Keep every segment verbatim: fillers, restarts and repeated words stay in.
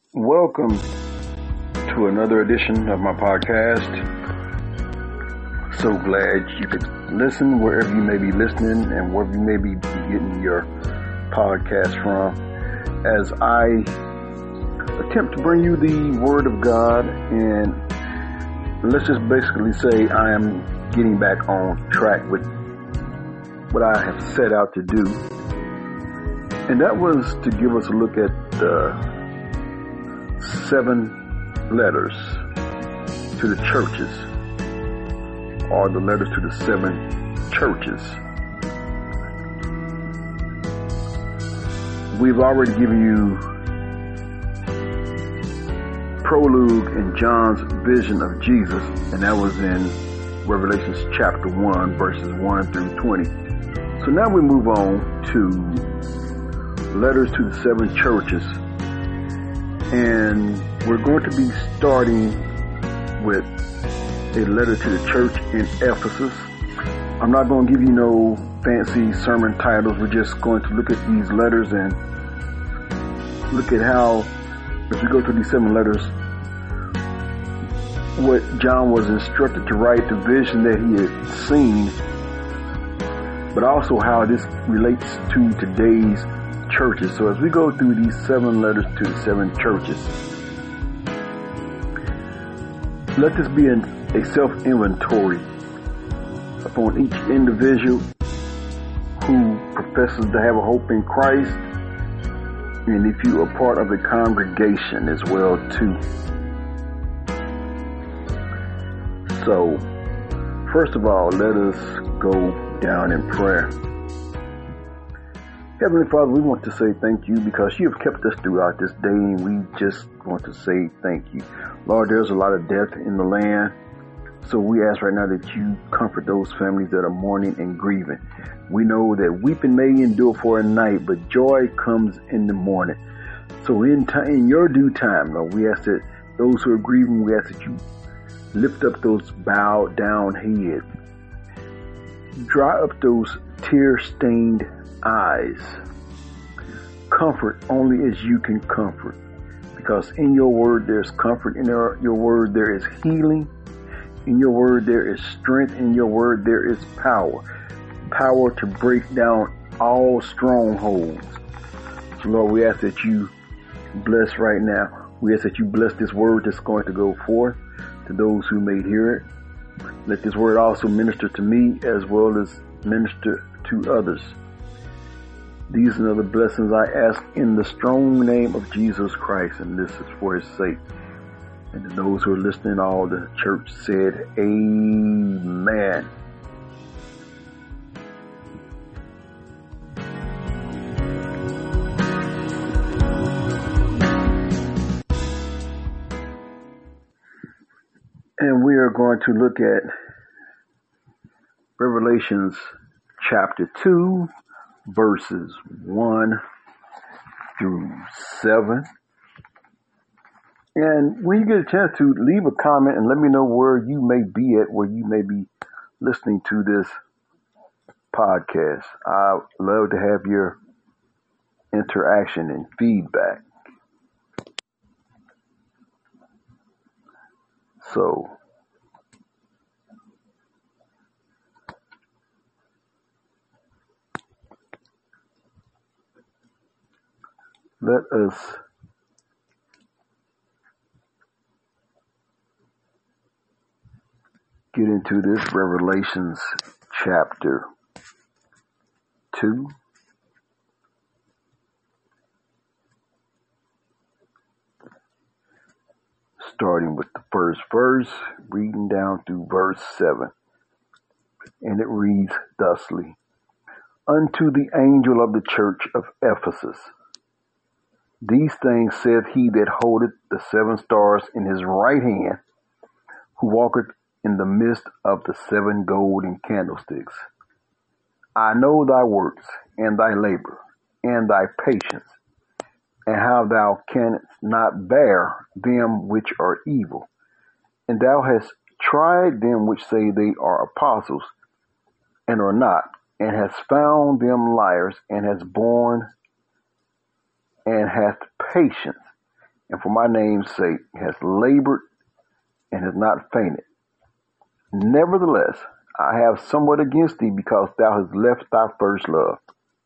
Welcome to another edition of my podcast. So glad you could listen wherever you may be listening and wherever you may be getting your podcast from, as I attempt to bring you the Word of God, and let's just basically say I am getting back on track with what I have set out to do, and that was to give us a look at the seven letters to the churches, or the letters to the seven churches. We've already given you prologue in John's vision of Jesus, and that was in Revelation chapter one, verses one through twenty. So now we move on to letters to the seven churches. And we're going to be starting with a letter to the church in Ephesus. I'm not going to give you no fancy sermon titles. We're just going to look at these letters and look at how, as we go through these seven letters, what John was instructed to write, the vision that he had seen, but also how this relates to today's churches. So as we go through these seven letters to the seven churches, let this be an, a self-inventory upon each individual who professes to have a hope in Christ, and if you are part of a congregation as well too. So first of all, let us go down in prayer. Heavenly Father, we want to say thank you because you have kept us throughout this day, and we just want to say thank you. Lord, there's a lot of death in the land, so we ask right now that you comfort those families that are mourning and grieving. We know that weeping may endure for a night, but joy comes in the morning. So in, time, in your due time, Lord, we ask that those who are grieving, we ask that you lift up those bowed down heads. Dry up those tear-stained eyes. Comfort only as you can comfort, because in your word there's comfort, in your, your word there is healing, in your word there is strength, in your word there is power power to break down all strongholds. So Lord, we ask that you bless right now. We ask that you bless this word that's going to go forth to those who may hear it. Let this word also minister to me as well as minister to others. These and other blessings I ask in the strong name of Jesus Christ, and this is for his sake. And to those who are listening, all the church said, Amen. And we are going to look at Revelations chapter two, verses one through seven. And when you get a chance to leave a comment and let me know where you may be at, where you may be listening to this podcast. I love to have your interaction and feedback. So let us get into this Revelations chapter two. Starting with the first verse, reading down through verse seven. And it reads thusly: Unto the angel of the church of Ephesus, these things saith he that holdeth the seven stars in his right hand, who walketh in the midst of the seven golden candlesticks. I know thy works, and thy labor, and thy patience, and how thou canst not bear them which are evil. And thou hast tried them which say they are apostles, and are not, and hast found them liars, and hast borne, and hath patience, and for my name's sake has labored and has not fainted. Nevertheless, I have somewhat against thee, because thou hast left thy first love.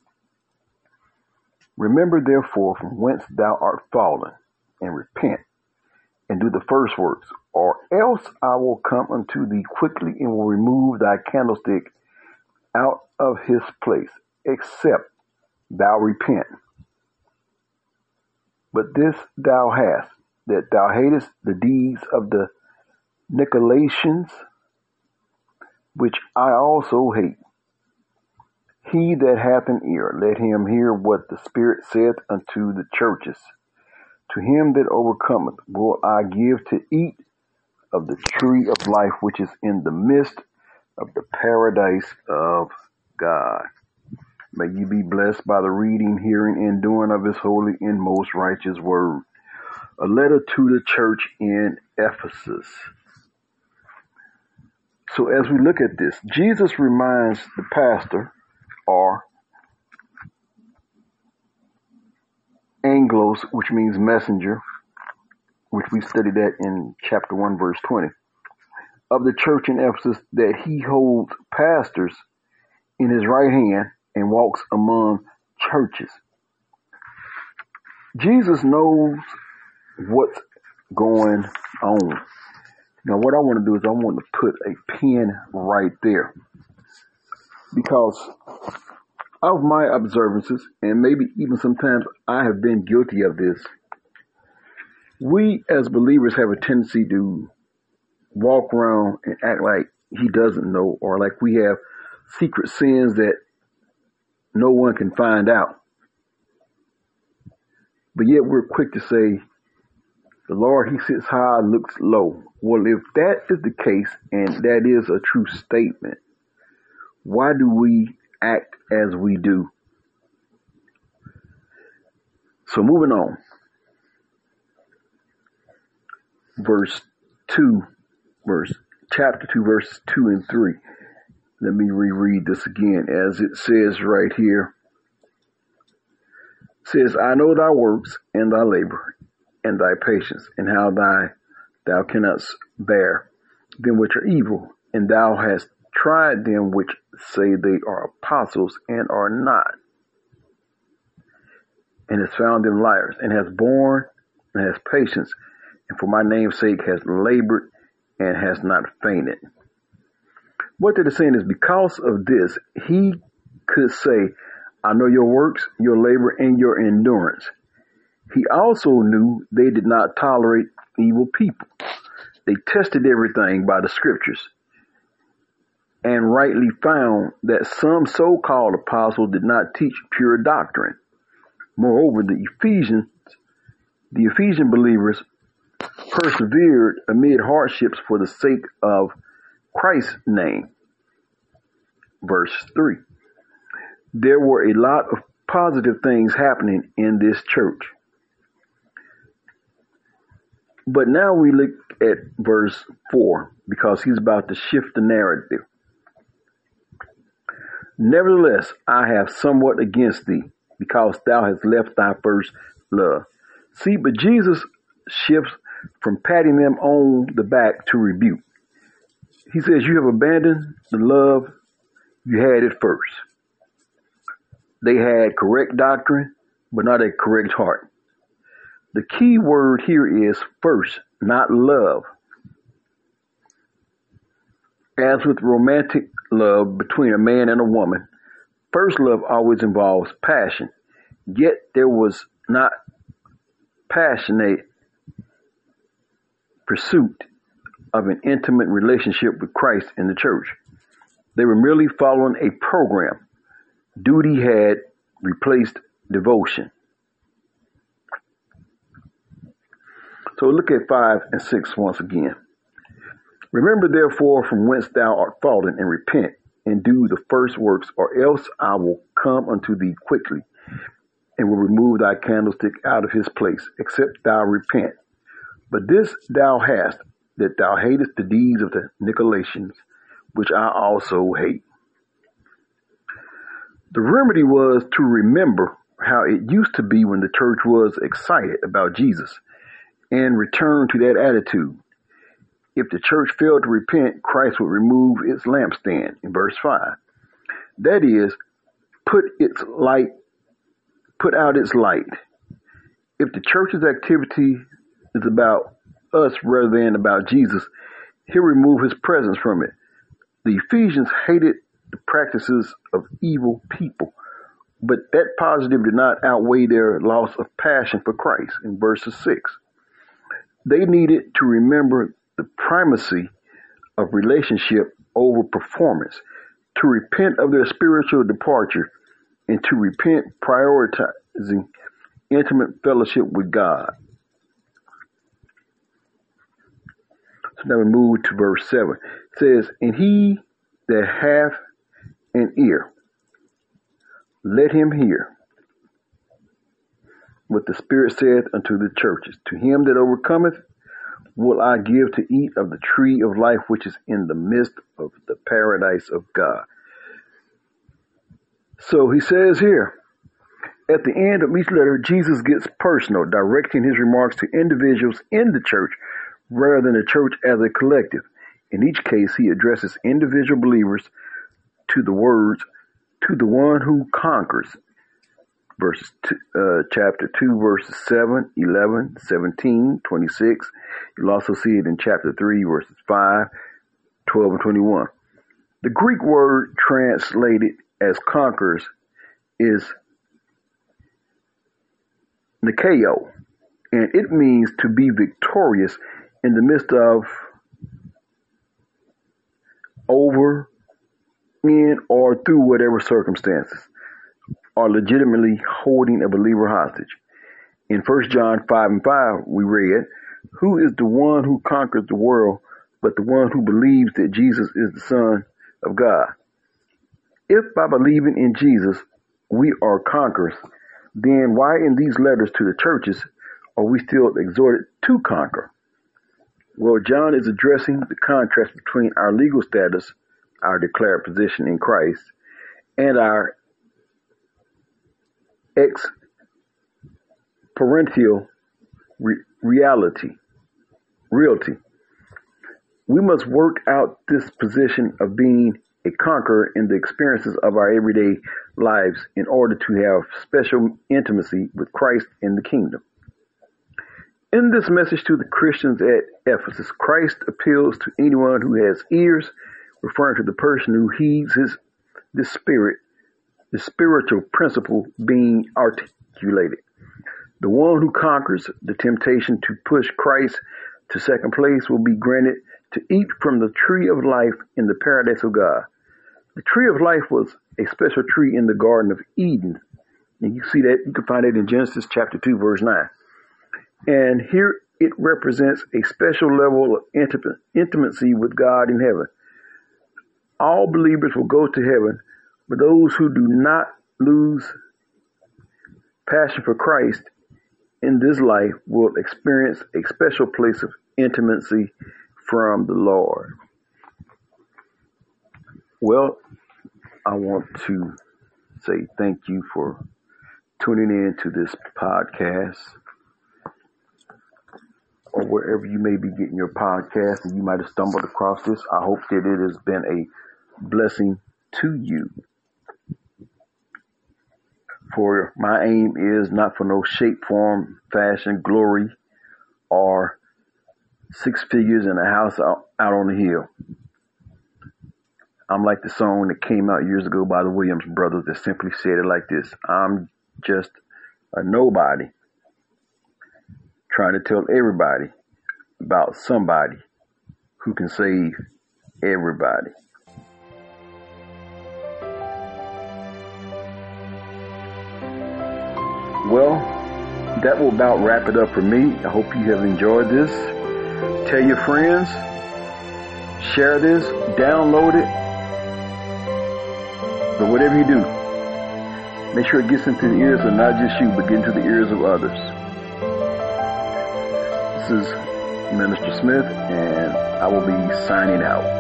Remember therefore from whence thou art fallen, and repent, and do the first works, or else I will come unto thee quickly, and will remove thy candlestick out of his place, except thou repent. But this thou hast, that thou hatest the deeds of the Nicolaitans, which I also hate. He that hath an ear, let him hear what the Spirit saith unto the churches. To him that overcometh will I give to eat of the tree of life, which is in the midst of the paradise of God. May you be blessed by the reading, hearing, and doing of his holy and most righteous word. A letter to the church in Ephesus. So as we look at this, Jesus reminds the pastor, or Anglos, which means messenger, which we studied that in chapter one, verse twenty, of the church in Ephesus, that he holds pastors in his right hand and walks among churches. Jesus knows what's going on. Now, what I want to do is I want to put a pin right there, because of my observances, and maybe even sometimes I have been guilty of this, we as believers have a tendency to walk around and act like he doesn't know, or like we have secret sins that no one can find out. But yet we're quick to say, the Lord, he sits high, looks low. Well, if that is the case, and that is a true statement, why do we act as we do? So moving on. Verse two, verse, chapter two, verses two and three. Let me reread this again, as it says right here. It says, I know thy works and thy labor and thy patience, and how thy thou cannot bear them which are evil, and thou hast tried them which say they are apostles and are not, and has found them liars, and has borne and has patience, and for my name's sake has labored and has not fainted. What they're saying is, because of this, he could say, I know your works, your labor, and your endurance. He also knew they did not tolerate evil people. They tested everything by the scriptures, and rightly found that some so-called apostles did not teach pure doctrine. Moreover, the Ephesians, the Ephesian believers persevered amid hardships for the sake of Christ's name. Verse three. There were a lot of positive things happening in this church. But now we look at verse four, because he's about to shift the narrative. Nevertheless, I have somewhat against thee, because thou hast left thy first love. See, but Jesus shifts from patting them on the back to rebuke. He says, you have abandoned the love you had at first. They had correct doctrine, but not a correct heart. The key word here is first, not love. As with romantic love between a man and a woman, first love always involves passion. Yet there was not passionate pursuit of an intimate relationship with Christ in the church. They were merely following a program. Duty had replaced devotion. So look at five and six once again. Remember therefore from whence thou art fallen, and repent, and do the first works, or else I will come unto thee quickly, and will remove thy candlestick out of his place, except thou repent. But this thou hast, that thou hatest the deeds of the Nicolaitans, which I also hate. The remedy was to remember how it used to be when the church was excited about Jesus. and return to that attitude. If the church failed to repent, Christ would remove its lampstand in verse five. That is, put its light, put out its light. If the church's activity is about us rather than about Jesus, he'll remove his presence from it. The Ephesians hated the practices of evil people, but that positive did not outweigh their loss of passion for Christ in verses six. They needed to remember the primacy of relationship over performance, to repent of their spiritual departure, and to repent prioritizing intimate fellowship with God. So now we move to verse seven. It says, and he that hath an ear, let him hear what the Spirit saith unto the churches. To him that overcometh will I give to eat of the tree of life, which is in the midst of the paradise of God. So he says here, at the end of each letter, Jesus gets personal, directing his remarks to individuals in the church rather than the church as a collective. In each case, he addresses individual believers to the words, to the one who conquers. Verses two, uh, chapter two, verses seven, eleven, seventeen, twenty-six. You'll also see it in chapter three, verses five, twelve, and twenty-one. The Greek word translated as conquers is Nikeo, and it means to be victorious in the midst of, over, in, or through whatever circumstances, or legitimately holding a believer hostage. In First John five and five, we read, who is the one who conquers the world but the one who believes that Jesus is the Son of God? If by believing in Jesus we are conquerors, then why in these letters to the churches are we still exhorted to conquer? Well, John is addressing the contrast between our legal status, our declared position in Christ, and our ex-parental re- reality, realty. We must work out this position of being a conqueror in the experiences of our everyday lives in order to have special intimacy with Christ in the kingdom. In this message to the Christians at Ephesus, Christ appeals to anyone who has ears, referring to the person who heeds his this spirit, the spiritual principle being articulated. The one who conquers the temptation to push Christ to second place will be granted to eat from the tree of life in the paradise of God. The tree of life was a special tree in the Garden of Eden. And you see that, you can find it in Genesis chapter two, verse nine. And here it represents a special level of intimate, intimacy with God in heaven. All believers will go to heaven, but those who do not lose passion for Christ in this life will experience a special place of intimacy from the Lord. Well, I want to say thank you for tuning in to this podcast, or wherever you may be getting your podcast and you might have stumbled across this. I hope that it has been a blessing to you. For my aim is not for no shape, form, fashion, glory, or six figures in a house out, out on the hill. I'm like the song that came out years ago by the Williams brothers that simply said it like this: I'm just a nobody trying to tell everybody about somebody who can save everybody. Well, that will about wrap it up for me. I hope you have enjoyed this. Tell your friends, share this, download it. But whatever you do, make sure it gets into the ears of not just you, but get into the ears of others. This is Minister Smith, and I will be signing out.